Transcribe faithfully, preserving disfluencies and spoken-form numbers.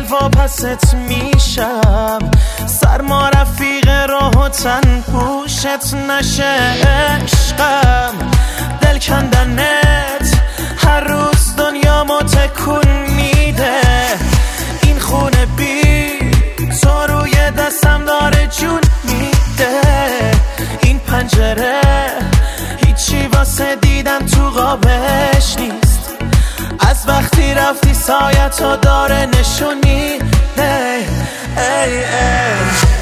واپست میشم، سرما رفیق راه و تن پوشت نشه عشقم. دل کندنت هر روز دنیا ما تکون میده، این خونه بی تو روی دستم داره جون میده. این پنجره هیچی واسه دیدن تو قابش نیست، از وقتی رفتی سایتو داره نشون میده. ای ای